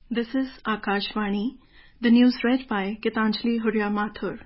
This is Akashvani. The news read by Gitanjali Hurriya Mathur.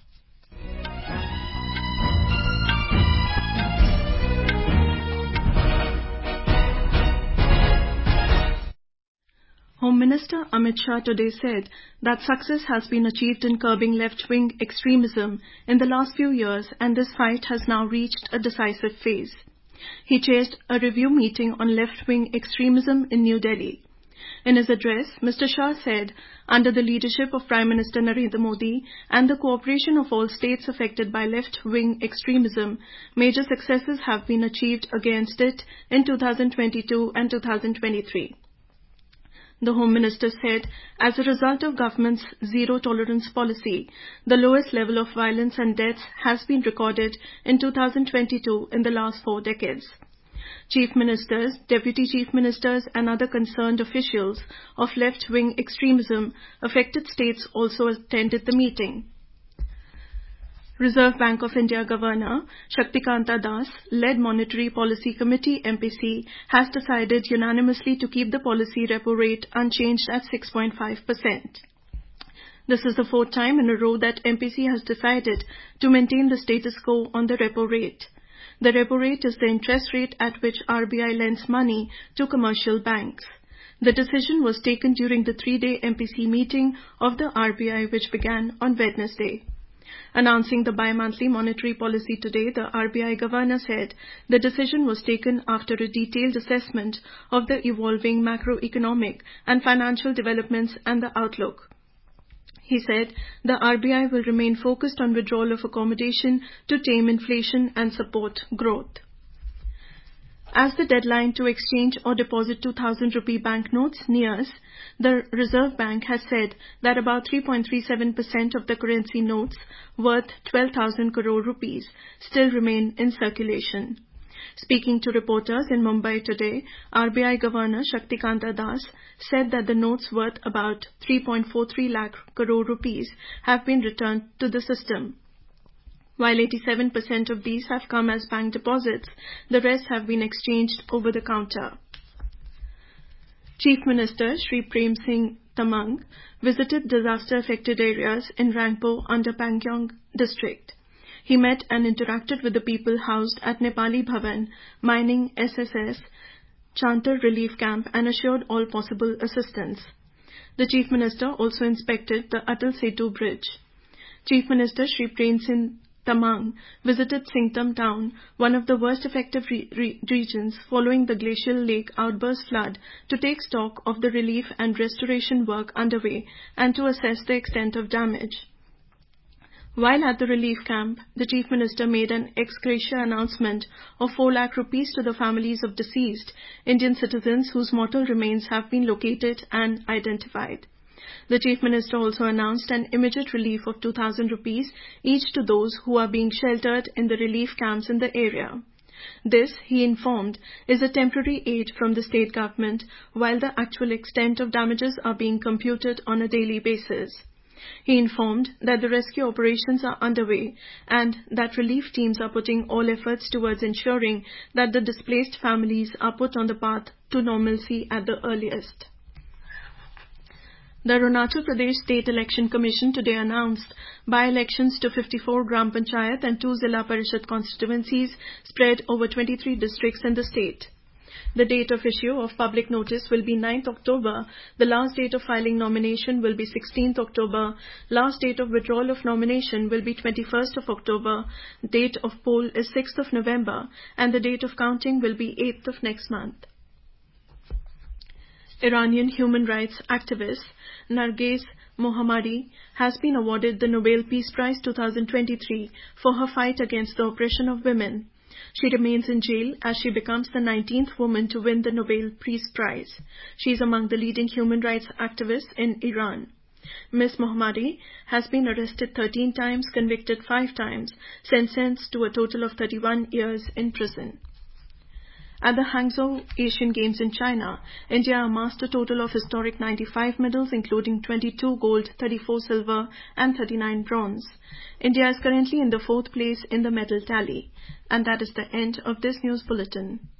Home Minister Amit Shah today said that success has been achieved in curbing left-wing extremism in the last few years, and this fight has now reached a decisive phase. He chaired a review meeting on left-wing extremism in New Delhi. In his address, Mr. Shah said, under the leadership of Prime Minister Narendra Modi and the cooperation of all states affected by left-wing extremism, major successes have been achieved against it in 2022 and 2023. The Home Minister said, as a result of government's zero-tolerance policy, the lowest level of violence and deaths has been recorded in 2022 in the last 4 decades. Chief Ministers, Deputy Chief Ministers and other concerned officials of left-wing extremism affected states also attended the meeting. Reserve Bank of India Governor Shaktikanta Das led Monetary Policy Committee MPC has decided unanimously to keep the policy repo rate unchanged at 6.5%. This is the 4th time in a row that MPC has decided to maintain the status quo on the repo rate. The repo rate is the interest rate at which RBI lends money to commercial banks. The decision was taken during the 3-day MPC meeting of the RBI, which began on Wednesday. Announcing the bi-monthly monetary policy today, the RBI governor said the decision was taken after a detailed assessment of the evolving macroeconomic and financial developments and the outlook. He said the RBI will remain focused on withdrawal of accommodation to tame inflation and support growth. As the deadline to exchange or deposit 2,000 rupee banknotes nears, the Reserve Bank has said that about 3.37% of the currency notes worth 12,000 crore rupees still remain in circulation. Speaking to reporters in Mumbai today, RBI Governor Shaktikanta Das said that the notes worth about 3.43 lakh crore rupees have been returned to the system. While 87% of these have come as bank deposits, the rest have been exchanged over the counter. Chief Minister Shri Prem Singh Tamang visited disaster-affected areas in Rangpo under Pangyong district. He met and interacted with the people housed at Nepali Bhavan, Mining SSS, Chantar Relief Camp and assured all possible assistance. The Chief Minister also inspected the Atal Setu Bridge. Chief Minister Shri Prem Singh Tamang visited Singtam town, one of the worst affected regions following the glacial lake outburst flood, to take stock of the relief and restoration work underway and to assess the extent of damage. While at the relief camp, the Chief Minister made an ex gratia announcement of 4 lakh rupees to the families of deceased Indian citizens whose mortal remains have been located and identified. The Chief Minister also announced an immediate relief of 2,000 rupees each to those who are being sheltered in the relief camps in the area. This, he informed, is a temporary aid from the state government, while the actual extent of damages are being computed on a daily basis. He informed that the rescue operations are underway and that relief teams are putting all efforts towards ensuring that the displaced families are put on the path to normalcy at the earliest. The Arunachal Pradesh State Election Commission today announced by-elections to 54 Gram Panchayat and 2 Zilla Parishad constituencies spread over 23 districts in the state. The date of issue of public notice will be 9th October. The last date of filing nomination will be 16th October. Last date of withdrawal of nomination will be 21st of October. Date of poll is 6th of November and the date of counting will be 8th of next month. Iranian human rights activist Narges Mohammadi has been awarded the Nobel Peace Prize 2023 for her fight against the oppression of women. She remains in jail as she becomes the 19th woman to win the Nobel Peace Prize. She is among the leading human rights activists in Iran. Ms. Mohammadi has been arrested 13 times, convicted 5 times, sentenced to a total of 31 years in prison. At the Hangzhou Asian Games in China, India amassed a total of historic 95 medals, including 22 gold, 34 silver and 39 bronze. India is currently in the 4th place in the medal tally. And that is the end of this news bulletin.